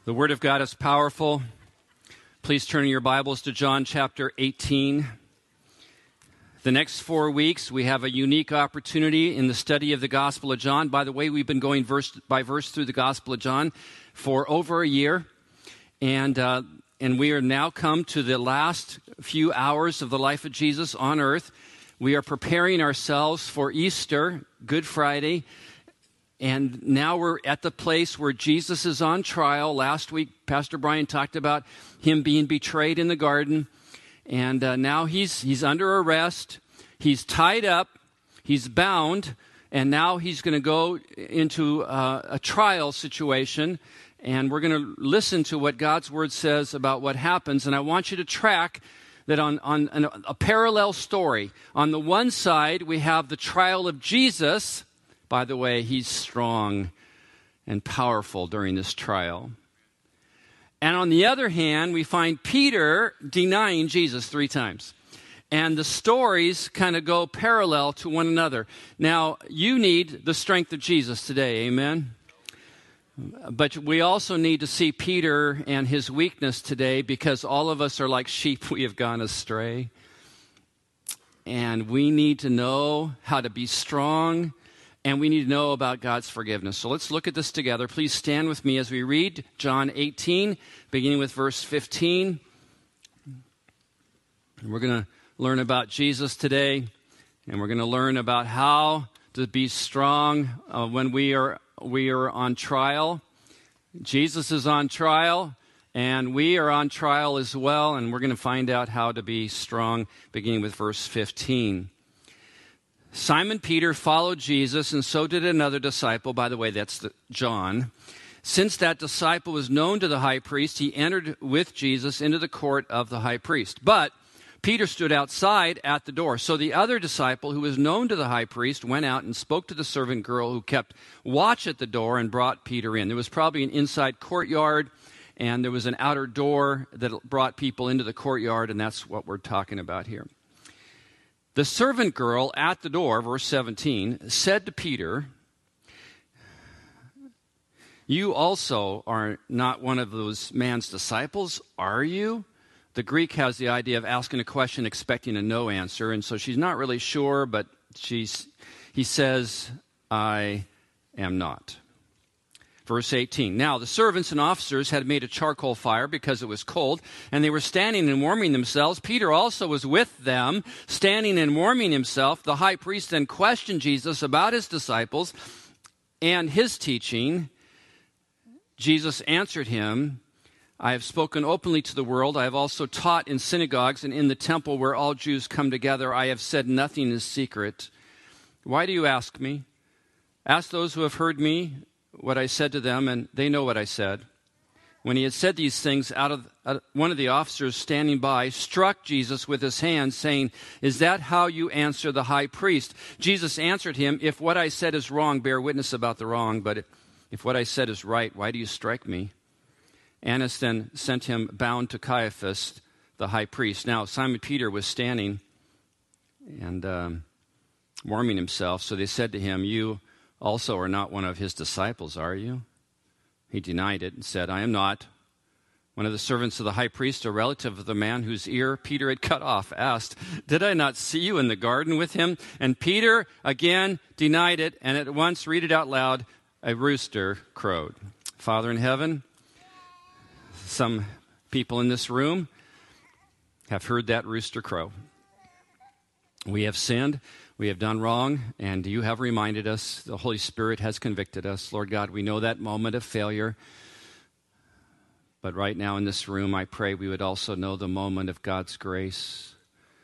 The Word of God is powerful. Please turn your Bibles to John chapter 18. The next 4 weeks, we have a unique opportunity in the study of the Gospel of John. By the way, we've been going verse by verse through the Gospel of John for over a year. And we are now come to the last few hours of the life of Jesus on earth. We are preparing ourselves for Easter, Good Friday. And now we're at the place where Jesus is on trial. Last week, Pastor Brian talked about him being betrayed in the garden. And now he's under arrest. He's tied up. He's bound. And now he's going to go into a trial situation. And we're going to listen to what God's Word says about what happens. And I want you to track that on a parallel story. On the one side, we have the trial of Jesus. By the way, he's strong and powerful during this trial. And on the other hand, we find Peter denying Jesus 3 times. And the stories kind of go parallel to one another. Now, you need the strength of Jesus today, amen? But we also need to see Peter and his weakness today, because all of us are like sheep, we have gone astray. And we need to know how to be strong. And we need to know about God's forgiveness. So let's look at this together. Please stand with me as we read John 18, beginning with verse 15. We're going to learn about Jesus today, and we're going to learn about how to be strong when we are on trial. Jesus is on trial, and we are on trial as well, and we're going to find out how to be strong, beginning with verse 15. Simon Peter followed Jesus, and so did another disciple. By the way, that's John. Since that disciple was known to the high priest, he entered with Jesus into the court of the high priest. But Peter stood outside at the door. So the other disciple, who was known to the high priest, went out and spoke to the servant girl who kept watch at the door and brought Peter in. There was probably an inside courtyard, and there was an outer door that brought people into the courtyard, and that's what we're talking about here. The servant girl at the door, verse 17, said to Peter, "You also are not one of those man's disciples, are you?" The Greek has the idea of asking a question expecting a no answer, and so she's not really sure, but he says, "I am not." Verse 18, now the servants and officers had made a charcoal fire because it was cold, and they were standing and warming themselves. Peter also was with them, standing and warming himself. The high priest then questioned Jesus about his disciples and his teaching. Jesus answered him, "I have spoken openly to the world. I have also taught in synagogues and in the temple where all Jews come together. I have said nothing in secret. Why do you ask me? Ask those who have heard me what I said to them, and they know what I said." When he had said these things, one of the officers standing by struck Jesus with his hand, saying, "Is that how you answer the high priest?" Jesus answered him, "If what I said is wrong, bear witness about the wrong. But if what I said is right, why do you strike me?" Annas then sent him bound to Caiaphas, the high priest. Now Simon Peter was standing and warming himself. So they said to him, "You also are not one of his disciples, are you?" He denied it and said, "I am not." One of the servants of the high priest, a relative of the man whose ear Peter had cut off, asked, "Did I not see you in the garden with him?" And Peter again denied it, and at once, read it out loud, a rooster crowed. Father in heaven, some people in this room have heard that rooster crow. We have sinned. We have done wrong, and you have reminded us. The Holy Spirit has convicted us. Lord God, we know that moment of failure. But right now in this room, I pray we would also know the moment of God's grace,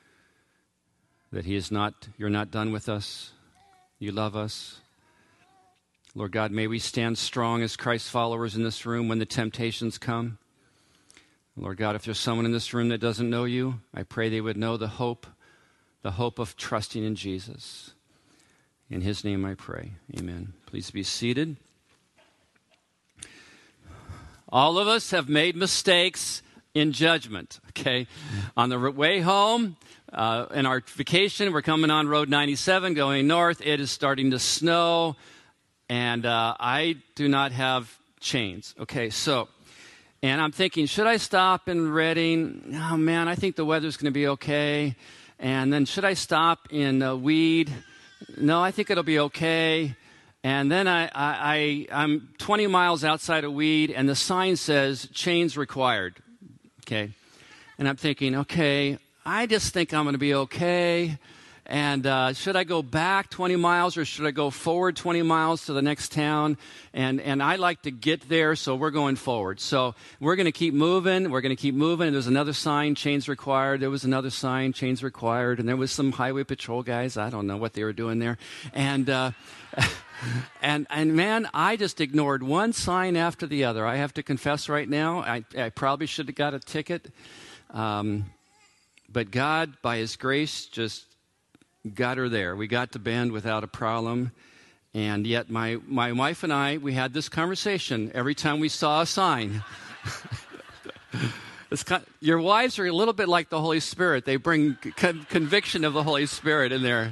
that you're not done with us. You love us. Lord God, may we stand strong as Christ followers in this room when the temptations come. Lord God, if there's someone in this room that doesn't know you, I pray they would know the hope of trusting in Jesus. In his name I pray. Amen. Please be seated. All of us have made mistakes in judgment, okay? On the way home, in our vacation, we're coming on Road 97 going north. It is starting to snow, and I do not have chains. Okay, so And I'm thinking, should I stop in Redding? Oh, man, I think the weather's going to be okay. And then should I stop in Weed? No, I think it'll be okay. And then I'm 20 miles outside of Weed, and the sign says, chains required. Okay. And I'm thinking, okay, I just think I'm going to be okay. And should I go back 20 miles or should I go forward 20 miles to the next town? And I like to get there, so we're going forward. So we're going to keep moving. We're going to keep moving. And there's another sign, chains required. There was another sign, chains required. And there was some highway patrol guys. I don't know what they were doing there. And man, I just ignored one sign after the other. I have to confess right now, I probably should have got a ticket. But God, by His grace, just got her there. We got to Bend without a problem. And yet my wife and I, we had this conversation every time we saw a sign. Your wives are a little bit like the Holy Spirit. They bring conviction of the Holy Spirit in there.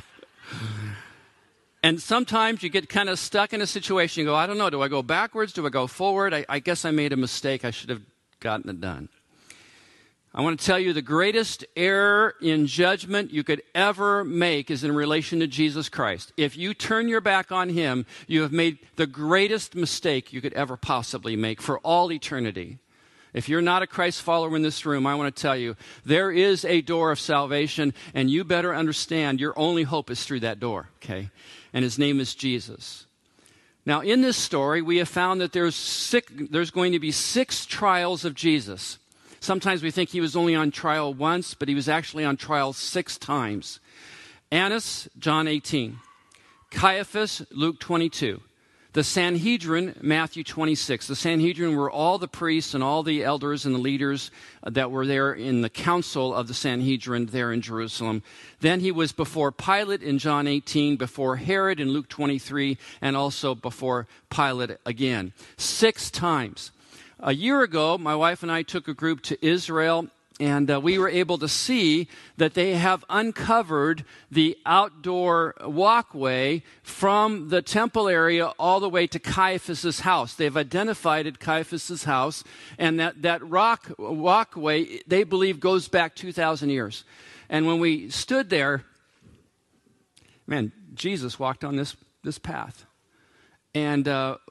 And sometimes you get kind of stuck in a situation. You go, I don't know, do I go backwards? Do I go forward? I guess I made a mistake. I should have gotten it done. I want to tell you the greatest error in judgment you could ever make is in relation to Jesus Christ. If you turn your back on Him, you have made the greatest mistake you could ever possibly make for all eternity. If you're not a Christ follower in this room, I want to tell you, there is a door of salvation, and you better understand your only hope is through that door, okay? And His name is Jesus. Now, in this story, we have found that there's going to be 6 trials of Jesus. Sometimes we think He was only on trial once, but He was actually on trial 6 times. Annas, John 18. Caiaphas, Luke 22. The Sanhedrin, Matthew 26. The Sanhedrin were all the priests and all the elders and the leaders that were there in the council of the Sanhedrin there in Jerusalem. Then He was before Pilate in John 18, before Herod in Luke 23, and also before Pilate again. 6 times. A year ago, my wife and I took a group to Israel, and we were able to see that they have uncovered the outdoor walkway from the temple area all the way to Caiaphas' house. They've identified Caiaphas' house, and that walkway, they believe, goes back 2,000 years. And when we stood there, man, Jesus walked on this path. And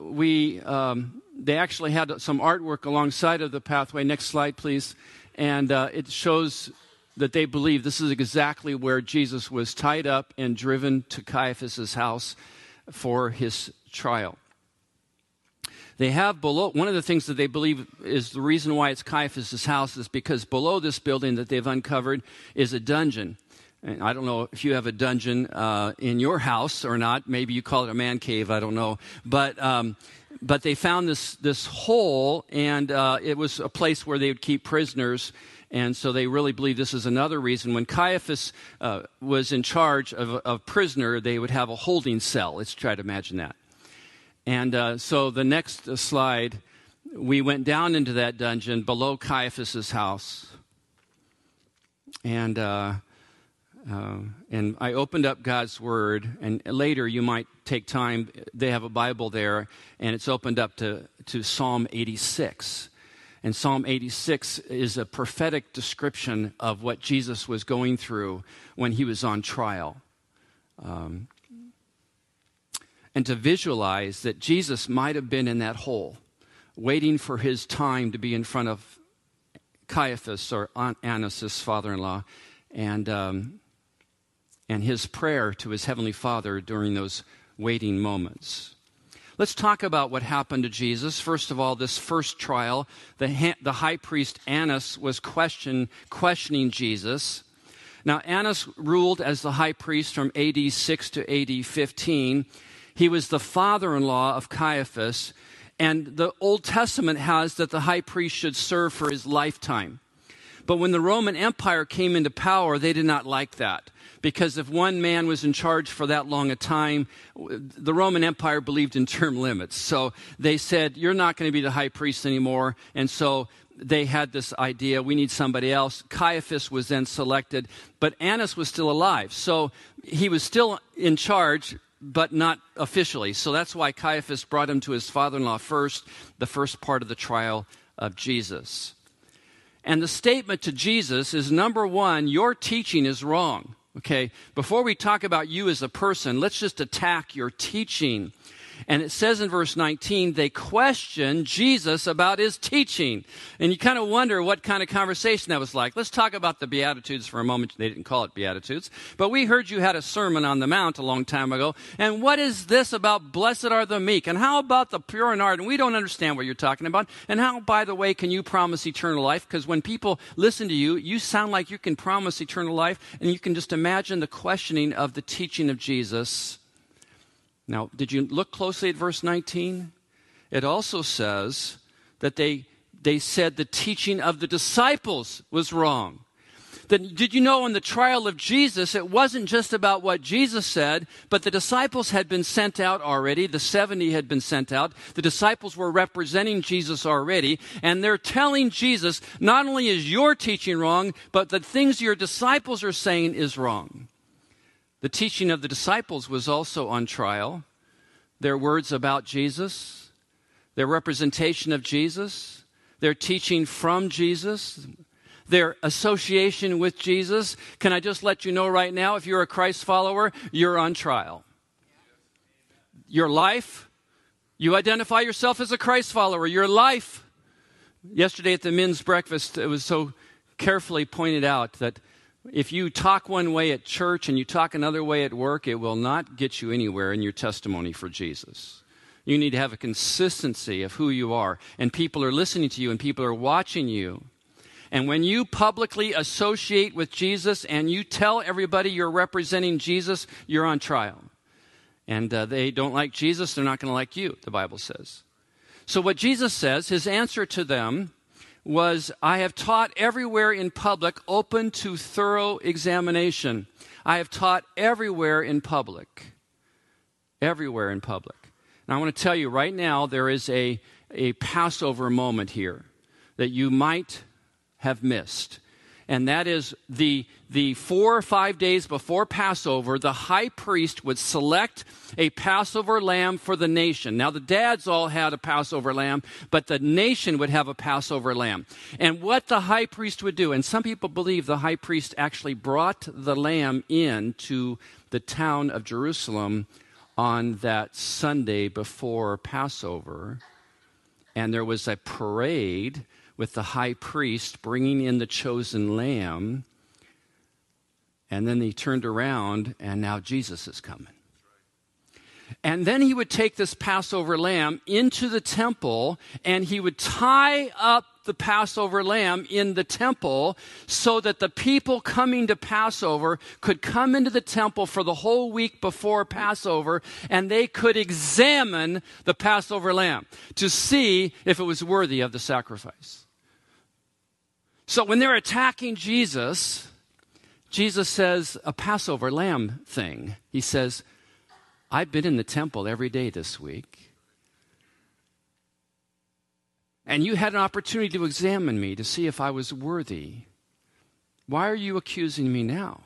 they actually had some artwork alongside of the pathway. Next slide, please. And it shows that they believe this is exactly where Jesus was tied up and driven to Caiaphas' house for his trial. They have below, one of the things that they believe is the reason why it's Caiaphas' house is because below this building that they've uncovered is a dungeon. And I don't know if you have a dungeon in your house or not. Maybe you call it a man cave. I don't know. But they found this hole, and it was a place where they would keep prisoners. And so they really believe this is another reason. When Caiaphas was in charge of a prisoner, they would have a holding cell. Let's try to imagine that. And so the next slide, we went down into that dungeon below Caiaphas' house. And I opened up God's Word, and later you might take time. They have a Bible there, and it's opened up to Psalm 86. And Psalm 86 is a prophetic description of what Jesus was going through when He was on trial. And to visualize that Jesus might have been in that hole, waiting for His time to be in front of Caiaphas, or Annas, his father-in-law, and His prayer to His Heavenly Father during those waiting moments. Let's talk about what happened to Jesus. First of all, this first trial, the high priest Annas was questioning Jesus. Now, Annas ruled as the high priest from AD 6 to AD 15. He was the father-in-law of Caiaphas, and the Old Testament has that the high priest should serve for his lifetime. But when the Roman Empire came into power, they did not like that. Because if one man was in charge for that long a time, the Roman Empire believed in term limits. So they said, you're not going to be the high priest anymore. And so they had this idea, we need somebody else. Caiaphas was then selected, but Annas was still alive. So he was still in charge, but not officially. So that's why Caiaphas brought him to his father-in-law first, the first part of the trial of Jesus. And the statement to Jesus is, number one, your teaching is wrong. Okay, before we talk about you as a person, let's just attack your teaching. And it says in verse 19, they questioned Jesus about his teaching. And you kind of wonder what kind of conversation that was like. Let's talk about the Beatitudes for a moment. They didn't call it Beatitudes. But we heard you had a Sermon on the Mount a long time ago. And what is this about blessed are the meek? And how about the pure in heart? And we don't understand what you're talking about. And how, by the way, can you promise eternal life? Because when people listen to you, you sound like you can promise eternal life. And you can just imagine the questioning of the teaching of Jesus. Now, did you look closely at verse 19? It also says that they said the teaching of the disciples was wrong. Did you know in the trial of Jesus, it wasn't just about what Jesus said, but the disciples had been sent out already. The 70 had been sent out. The disciples were representing Jesus already. And they're telling Jesus, not only is your teaching wrong, but the things your disciples are saying is wrong. The teaching of the disciples was also on trial. Their words about Jesus, their representation of Jesus, their teaching from Jesus, their association with Jesus. Can I just let you know right now, if you're a Christ follower, you're on trial. Your life, you identify yourself as a Christ follower. Your life. Yesterday at the men's breakfast, it was so carefully pointed out that if you talk one way at church and you talk another way at work, it will not get you anywhere in your testimony for Jesus. You need to have a consistency of who you are. And people are listening to you and people are watching you. And when you publicly associate with Jesus and you tell everybody you're representing Jesus, you're on trial. And they don't like Jesus, they're not going to like you, the Bible says. So what Jesus says, his answer to them was, I have taught everywhere in public, open to thorough examination. I have taught everywhere in public. Everywhere in public. Now I want to tell you right now, there is a Passover moment here that you might have missed. And that is the 4 or 5 days before Passover, the high priest would select a Passover lamb for the nation. Now, the dads all had a Passover lamb, but the nation would have a Passover lamb. And what the high priest would do, and some people believe the high priest actually brought the lamb into the town of Jerusalem on that Sunday before Passover. And there was a parade with the high priest bringing in the chosen lamb. And then he turned around, and now Jesus is coming. And then he would take this Passover lamb into the temple, and he would tie up the Passover lamb in the temple so that the people coming to Passover could come into the temple for the whole week before Passover, and they could examine the Passover lamb to see if it was worthy of the sacrifice. So when they're attacking Jesus, Jesus says a Passover lamb thing. He says, I've been in the temple every day this week. And you had an opportunity to examine me to see if I was worthy. Why are you accusing me now?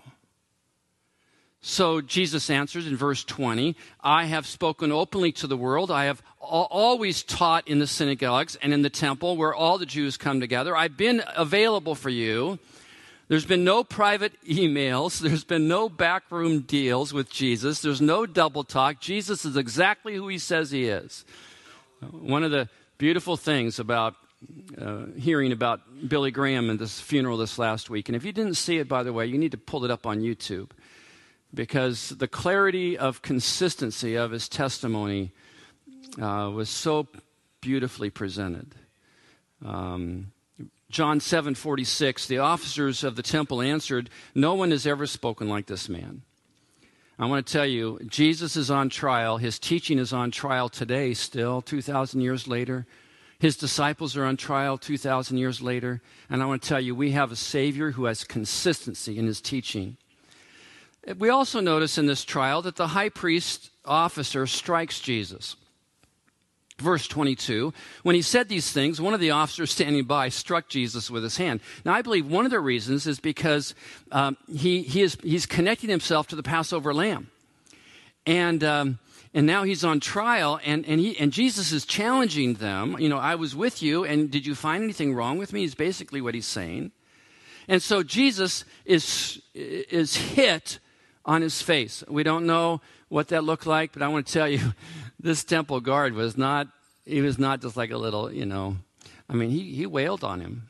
So Jesus answers in verse 20, I have spoken openly to the world. I have always taught in the synagogues and in the temple where all the Jews come together. I've been available for you. There's been no private emails. There's been no backroom deals with Jesus. There's no double talk. Jesus is exactly who he says he is. One of the beautiful things about hearing about Billy Graham and this funeral this last week, and if you didn't see it, by the way, you need to pull it up on YouTube, because the clarity of consistency of his testimony was so beautifully presented. John 7:46, the officers of the temple answered, no one has ever spoken like this man. I want to tell you, Jesus is on trial. His teaching is on trial today still, 2,000 years later. His disciples are on trial 2,000 years later. And I want to tell you, we have a Savior who has consistency in his teaching. We also notice in this trial that the high priest officer strikes Jesus. Verse 22, when he said these things, one of the officers standing by struck Jesus with his hand. Now, I believe one of the reasons is because he's connecting himself to the Passover lamb. And And now he's on trial, and Jesus is challenging them. I was with you, and did you find anything wrong with me? Is basically what he's saying. And so Jesus is hit on his face. We don't know what that looked like, but I want to tell you, this temple guard was not just like a little, he wailed on him.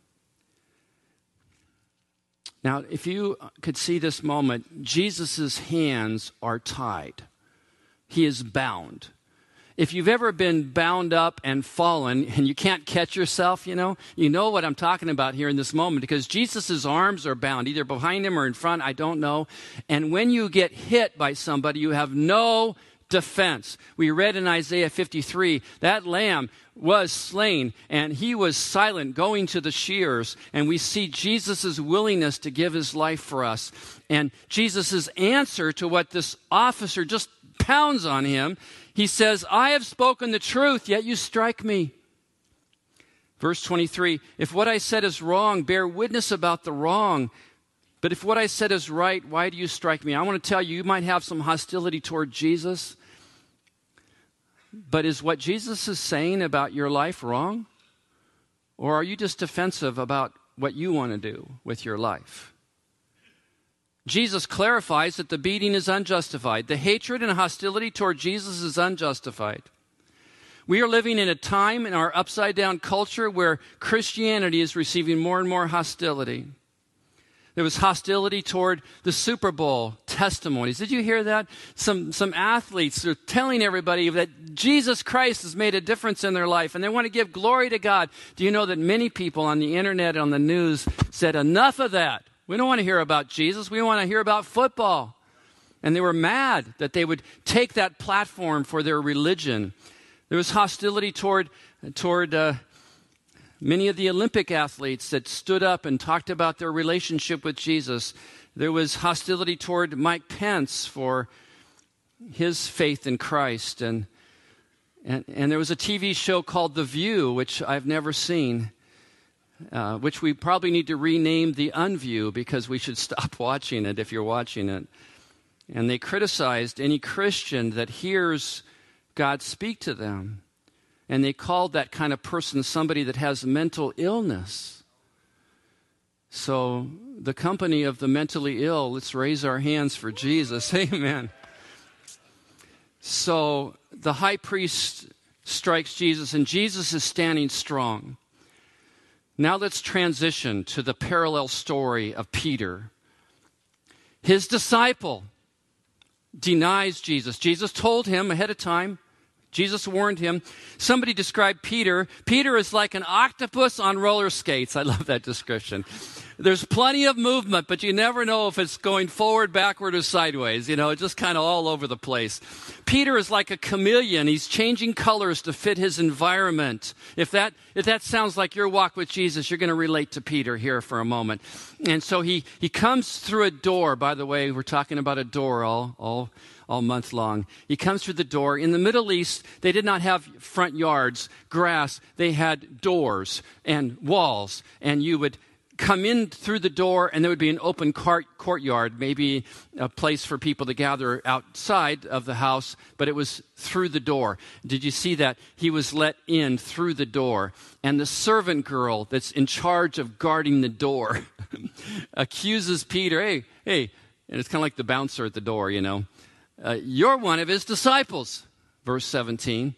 Now, if you could see this moment, Jesus' hands are tied. He is bound. If you've ever been bound up and fallen and you can't catch yourself, you know what I'm talking about here in this moment, because Jesus' arms are bound, either behind him or in front, I don't know. And when you get hit by somebody, you have no defense. We read in Isaiah 53, that lamb was slain and he was silent going to the shears. And we see Jesus' willingness to give his life for us. And Jesus' answer to what this officer just pounds on him, he says, I have spoken the truth, yet you strike me. Verse 23, if what I said is wrong, bear witness about the wrong. But if what I said is right, why do you strike me? I want to tell you, you might have some hostility toward Jesus. But is what Jesus is saying about your life wrong? Or are you just defensive about what you want to do with your life? Jesus clarifies that the beating is unjustified. The hatred and hostility toward Jesus is unjustified. We are living in a time in our upside-down culture where Christianity is receiving more and more hostility. There was hostility toward the Super Bowl testimonies. Did you hear that? Some athletes are telling everybody that Jesus Christ has made a difference in their life, and they want to give glory to God. Do you know that many people on the internet and on the news said, enough of that. We don't want to hear about Jesus. We want to hear about football. And they were mad that they would take that platform for their religion. There was hostility toward many of the Olympic athletes that stood up and talked about their relationship with Jesus. There was hostility toward Mike Pence for his faith in Christ. And there was a TV show called The View, which I've never seen. Which we probably need to rename The Unview, because we should stop watching it if you're watching it. And they criticized any Christian that hears God speak to them. And they called that kind of person somebody that has mental illness. So the company of the mentally ill, let's raise our hands for Jesus. Amen. So the high priest strikes Jesus, and Jesus is standing strong. Now let's transition to the parallel story of Peter. His disciple denies Jesus. Jesus told him ahead of time. Jesus warned him. Somebody described Peter. Peter is like an octopus on roller skates. I love that description. There's plenty of movement, but you never know if it's going forward, backward, or sideways. It's just kind of all over the place. Peter is like a chameleon. He's changing colors to fit his environment. If that sounds like your walk with Jesus, you're going to relate to Peter here for a moment. And so he comes through a door. By the way, we're talking about a door all month long. He comes through the door. In the Middle East, they did not have front yards, grass. They had doors and walls, and you would come in through the door, and there would be an open courtyard, maybe a place for people to gather outside of the house, but it was through the door. Did you see that? He was let in through the door. And the servant girl that's in charge of guarding the door accuses Peter, hey, and it's kind of like the bouncer at the door, you're one of his disciples. Verse 17.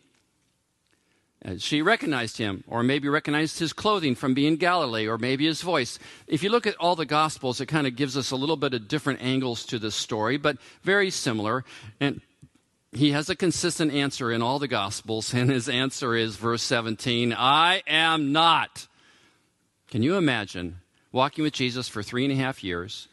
She recognized him, or maybe recognized his clothing from being Galilee, or maybe his voice. If you look at all the Gospels, it kind of gives us a little bit of different angles to this story, but very similar. And he has a consistent answer in all the Gospels, and his answer is verse 17, I am not. Can you imagine walking with Jesus for 3.5 years,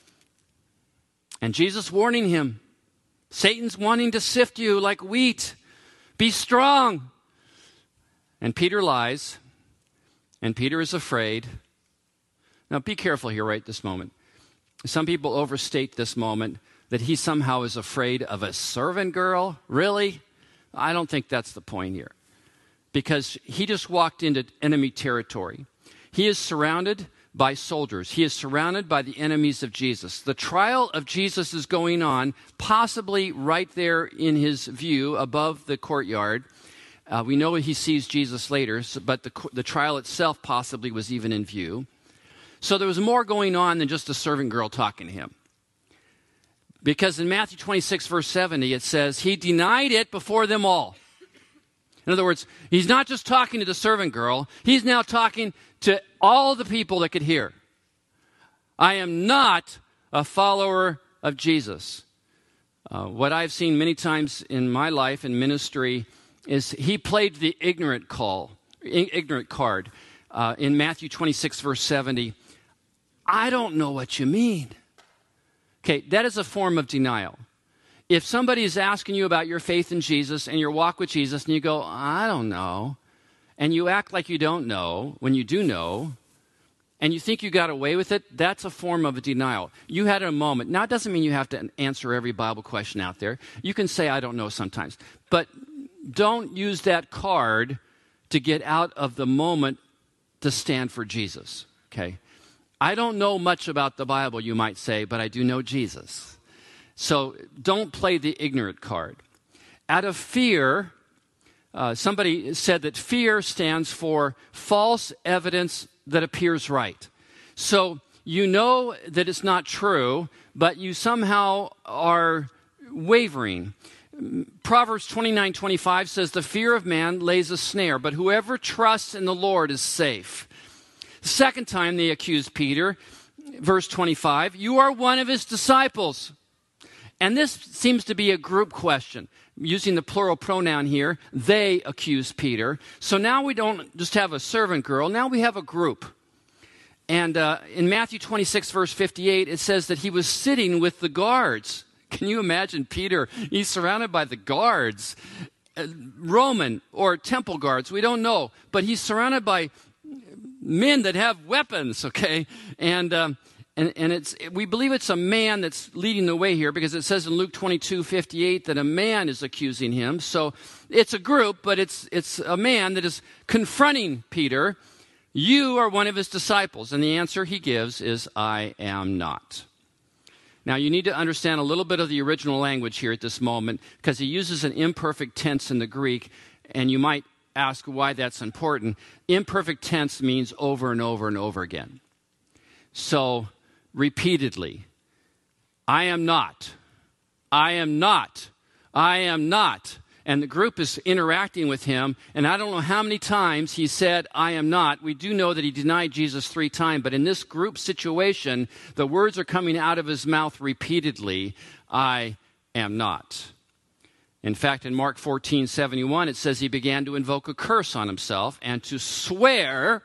and Jesus warning him, Satan's wanting to sift you like wheat. Be strong. And Peter lies, and Peter is afraid. Now, be careful here right this moment. Some people overstate this moment, that he somehow is afraid of a servant girl. Really? I don't think that's the point here. Because he just walked into enemy territory. He is surrounded by soldiers. He is surrounded by the enemies of Jesus. The trial of Jesus is going on, possibly right there in his view above the courtyard. We know he sees Jesus later, but the trial itself possibly was even in view. So there was more going on than just a servant girl talking to him. Because in Matthew 26, verse 70, it says, he denied it before them all. In other words, he's not just talking to the servant girl, he's now talking to all the people that could hear. I am not a follower of Jesus. What I've seen many times in my life and ministry is he played the ignorant card. In Matthew 26, verse 70, I don't know what you mean. Okay, that is a form of denial. If somebody is asking you about your faith in Jesus and your walk with Jesus, and you go, I don't know, and you act like you don't know when you do know, and you think you got away with it, that's a form of a denial. You had a moment. Now, it doesn't mean you have to answer every Bible question out there. You can say, I don't know sometimes. But don't use that card to get out of the moment to stand for Jesus, okay? I don't know much about the Bible, you might say, but I do know Jesus. So don't play the ignorant card. Out of fear, somebody said that fear stands for false evidence that appears right. So you know that it's not true, but you somehow are wavering. Proverbs 29:25 says, the fear of man lays a snare, but whoever trusts in the Lord is safe. The second time they accused Peter, verse 25, you are one of his disciples. And this seems to be a group question. Using the plural pronoun here, they accuse Peter. So now we don't just have a servant girl, now we have a group. And in Matthew 26, verse 58, it says that he was sitting with the guards. Can you imagine Peter? He's surrounded by the guards, Roman or temple guards, we don't know. But he's surrounded by men that have weapons, okay? And we believe it's a man that's leading the way here because it says in Luke 22:58 that a man is accusing him. So it's a group, but it's a man that is confronting Peter. You are one of his disciples. And the answer he gives is, I am not. Now, you need to understand a little bit of the original language here at this moment because he uses an imperfect tense in the Greek, and you might ask why that's important. Imperfect tense means over and over and over again. So, repeatedly, I am not, I am not, I am not. And the group is interacting with him, and I don't know how many times he said, I am not. We do know that he denied Jesus 3 times, but in this group situation, the words are coming out of his mouth repeatedly, I am not. In fact, in Mark 14:71, it says he began to invoke a curse on himself and to swear,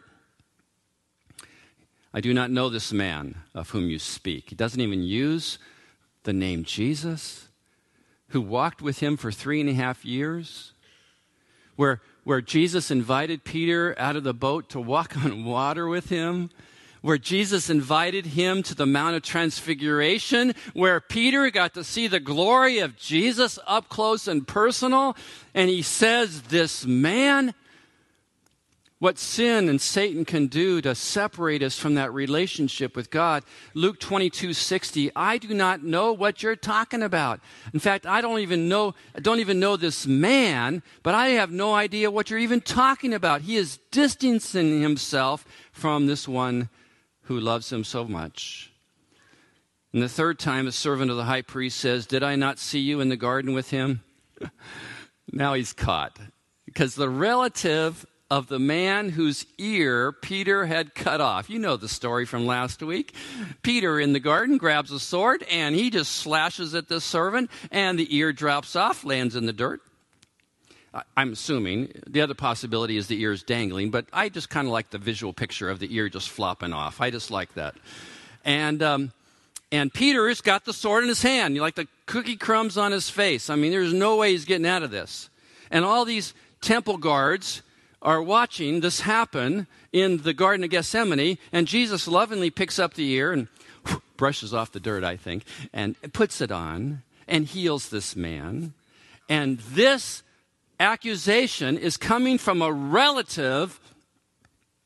I do not know this man of whom you speak. He doesn't even use the name Jesus, who walked with him for 3.5 years, where Jesus invited Peter out of the boat to walk on water with him, where Jesus invited him to the Mount of Transfiguration, where Peter got to see the glory of Jesus up close and personal, and he says, this man, what sin and Satan can do to separate us from that relationship with God. Luke 22:60, I do not know what you're talking about. In fact, I don't even know this man, but I have no idea what you're even talking about. He is distancing himself from this one who loves him so much. And the third time, a servant of the high priest says, did I not see you in the garden with him? Now he's caught. Because the relative of the man whose ear Peter had cut off. You know the story from last week. Peter in the garden grabs a sword and he just slashes at this servant and the ear drops off, lands in the dirt. I'm assuming. The other possibility is the ear's dangling, but I just kind of like the visual picture of the ear just flopping off. I just like that. And Peter's got the sword in his hand. You like the cookie crumbs on his face. I mean, there's no way he's getting out of this. And all these temple guards are watching this happen in the Garden of Gethsemane, and Jesus lovingly picks up the ear and brushes off the dirt, I think, and puts it on and heals this man. And this accusation is coming from a relative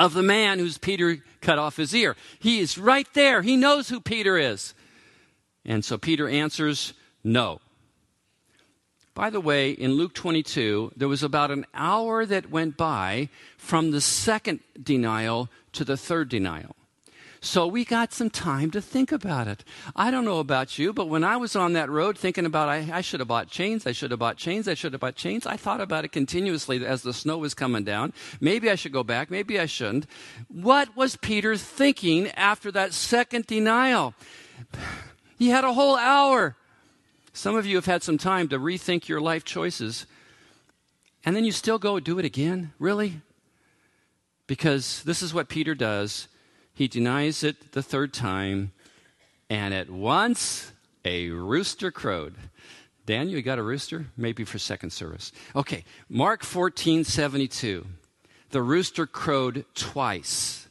of the man whose Peter cut off his ear. He is right there. He knows who Peter is. And so Peter answers, no. By the way, in Luke 22, there was about an hour that went by from the second denial to the third denial. So we got some time to think about it. I don't know about you, but when I was on that road thinking about I should have bought chains, I should have bought chains, I should have bought chains, I thought about it continuously as the snow was coming down. Maybe I should go back, maybe I shouldn't. What was Peter thinking after that second denial? He had a whole hour. Some of you have had some time to rethink your life choices, and then you still go do it again? Really? Because this is what Peter does. He denies it the third time, and at once a rooster crowed. Daniel, you got a rooster? Maybe for second service. Okay, Mark 14:72. The rooster crowed twice.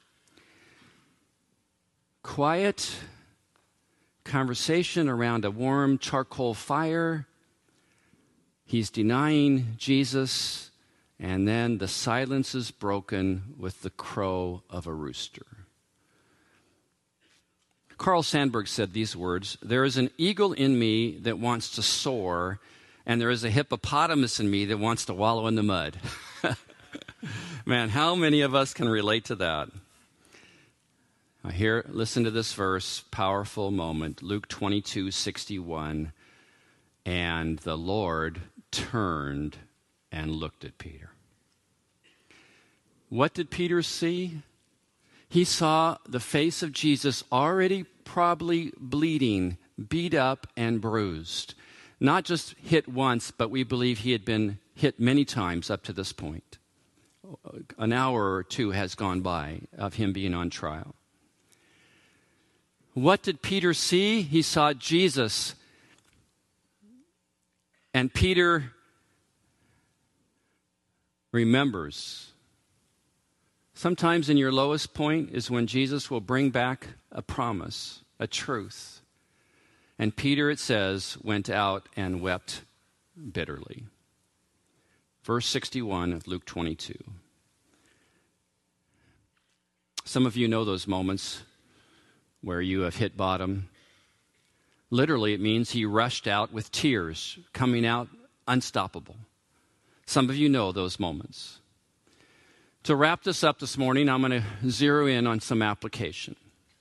Quiet conversation around a warm charcoal fire. He's denying Jesus, and then the silence is broken with the crow of a rooster. Carl Sandburg said these words, "There is an eagle in me that wants to soar, and there is a hippopotamus in me that wants to wallow in the mud." Man, how many of us can relate to that? Here, listen to this verse, powerful moment, Luke 22:61. And the Lord turned and looked at Peter. What did Peter see? He saw the face of Jesus already probably bleeding, beat up and bruised. Not just hit once, but we believe he had been hit many times up to this point. An hour or two has gone by of him being on trial. What did Peter see? He saw Jesus. And Peter remembers. Sometimes in your lowest point is when Jesus will bring back a promise, a truth. And Peter, it says, went out and wept bitterly. Verse 61 of Luke 22. Some of you know those moments where you have hit bottom. Literally, it means he rushed out with tears, coming out unstoppable. Some of you know those moments. To wrap this up this morning, I'm going to zero in on some application.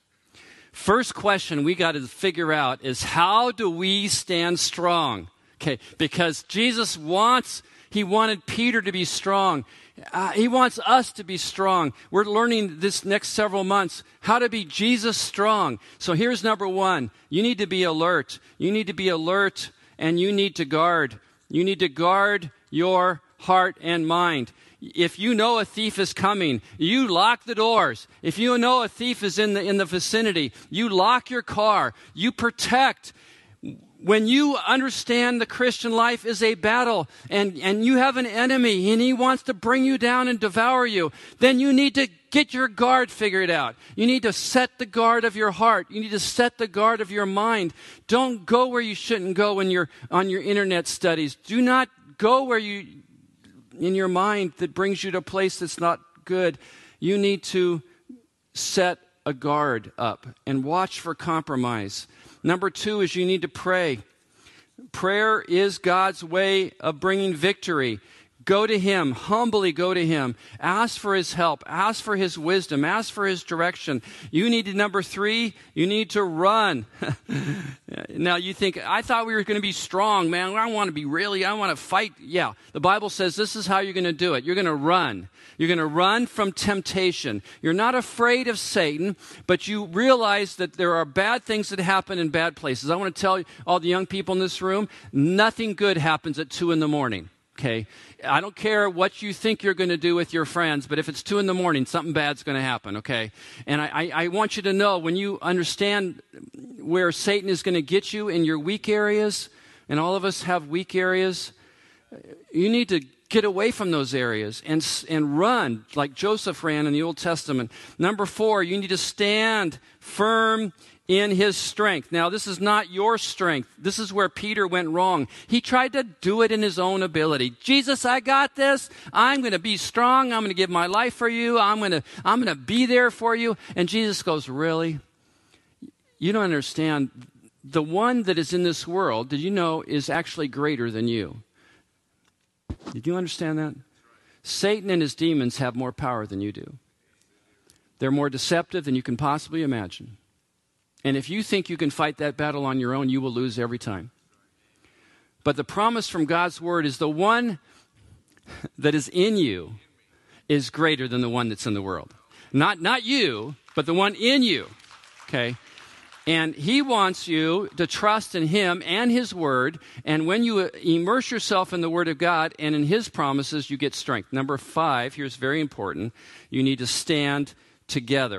First question we got to figure out is, how do we stand strong? Okay, because Jesus wanted Peter to be strong. He wants us to be strong. We're learning this next several months how to be Jesus strong. So here's number one. You need to be alert. You need to be alert, and you need to guard. You need to guard your heart and mind. If you know a thief is coming, you lock the doors. If you know a thief is in the vicinity, you lock your car. You protect. When you understand the Christian life is a battle and you have an enemy and he wants to bring you down and devour you, then you need to get your guard figured out. You need to set the guard of your heart. You need to set the guard of your mind. Don't go where you shouldn't go when you're on your internet studies. Do not go where in your mind that brings you to a place that's not good. You need to set a guard up and watch for compromise. Number two is you need to pray. Prayer is God's way of bringing victory. Go to him, humbly go to him. Ask for his help, ask for his wisdom, ask for his direction. You need to, number three, you need to run. Now you think, I thought we were going to be strong, man. I want to fight. Yeah, the Bible says this is how you're going to do it. You're going to run. You're going to run from temptation. You're not afraid of Satan, but you realize that there are bad things that happen in bad places. I want to tell you, all the young people in this room, nothing good happens at 2 a.m. Okay, I don't care what you think you're going to do with your friends, but if it's 2 a.m, something bad's going to happen, okay? And I want you to know, when you understand where Satan is going to get you in your weak areas, and all of us have weak areas, you need to get away from those areas and run like Joseph ran in the Old Testament. Number 4, you need to stand firm in his strength. Now, this is not your strength. This is where Peter went wrong. He tried to do it in his own ability. Jesus, I got this. I'm going to be strong. I'm going to give my life for you. I'm going to be there for you. And Jesus goes, really? You don't understand. The one that is in this world, did you know, is actually greater than you. Did you understand that? Satan and his demons have more power than you do. They're more deceptive than you can possibly imagine. And if you think you can fight that battle on your own, you will lose every time. But the promise from God's word is the one that is in you is greater than the one that's in the world. Not you, but the one in you. Okay? And he wants you to trust in him and his word. And when you immerse yourself in the word of God and in his promises, you get strength. Number 5, here's very important. You need to stand together.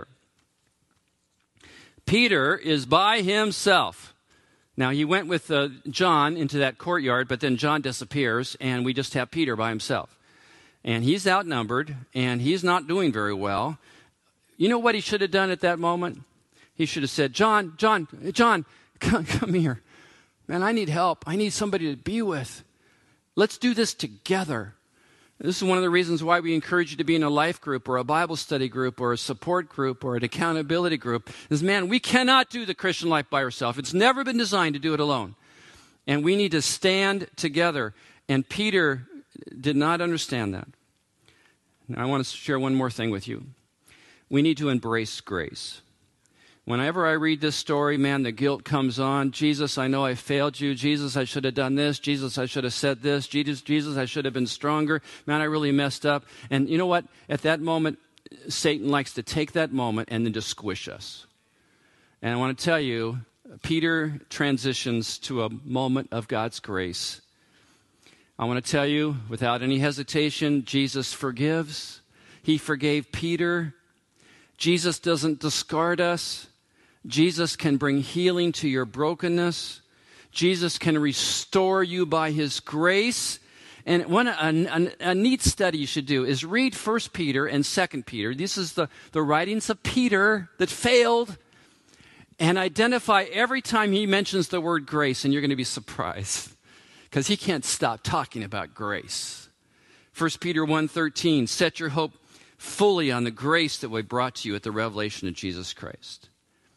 Peter is by himself. Now, he went with John into that courtyard, but then John disappears, and we just have Peter by himself. And he's outnumbered, and he's not doing very well. You know what he should have done at that moment? He should have said, John, come here. Man, I need help. I need somebody to be with. Let's do this together. This is one of the reasons why we encourage you to be in a life group or a Bible study group or a support group or an accountability group. Is, man, we cannot do the Christian life by ourselves. It's never been designed to do it alone. And we need to stand together. And Peter did not understand that. Now, I want to share one more thing with you. We need to embrace grace. Whenever I read this story, man, the guilt comes on. Jesus, I know I failed you. Jesus, I should have done this. Jesus, I should have said this. Jesus, I should have been stronger. Man, I really messed up. And you know what? At that moment, Satan likes to take that moment and then just squish us. And I want to tell you, Peter transitions to a moment of God's grace. I want to tell you, without any hesitation, Jesus forgives. He forgave Peter. Jesus doesn't discard us. Jesus can bring healing to your brokenness. Jesus can restore you by his grace. And a neat study you should do is read 1 Peter and 2 Peter. This is the writings of Peter that failed. And identify every time he mentions the word grace, and you're going to be surprised. Because he can't stop talking about grace. 1 Peter 1:13, set your hope fully on the grace that we brought to you at the revelation of Jesus Christ.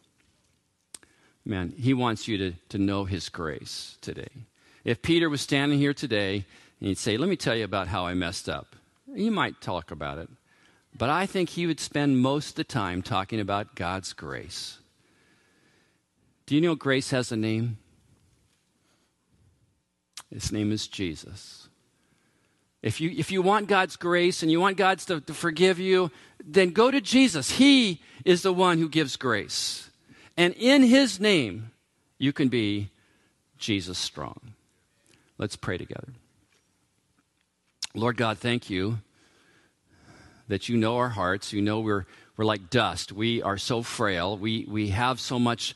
Man, he wants you to know his grace today. If Peter was standing here today and he'd say, let me tell you about how I messed up, he might talk about it. But I think he would spend most of the time talking about God's grace. Do you know grace has a name? His name is Jesus. If you want God's grace and you want God to forgive you, then go to Jesus. He is the one who gives grace. And in his name, you can be Jesus strong. Let's pray together. Lord God, thank you that you know our hearts. You know we're like dust. We are so frail. We have so much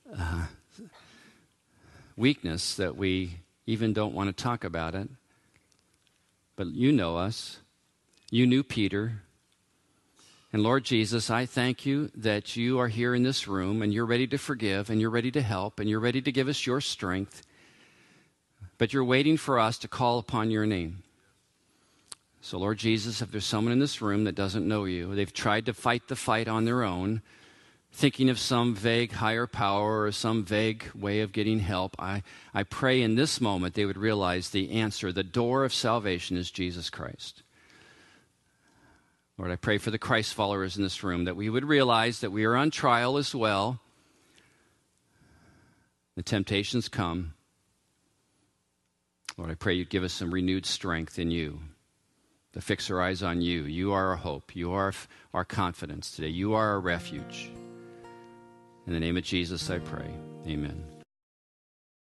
weakness that we even don't want to talk about it. But you know us. You knew Peter. And Lord Jesus, I thank you that you are here in this room and you're ready to forgive and you're ready to help and you're ready to give us your strength. But you're waiting for us to call upon your name. So Lord Jesus, if there's someone in this room that doesn't know you, they've tried to fight the fight on their own, thinking of some vague higher power or some vague way of getting help, I pray in this moment they would realize the answer, the door of salvation is Jesus Christ. Lord, I pray for the Christ followers in this room that we would realize that we are on trial as well. The temptations come. Lord, I pray you'd give us some renewed strength in you, to fix our eyes on you. You are our hope. You are our confidence today. You are our refuge. In the name of Jesus, I pray. Amen.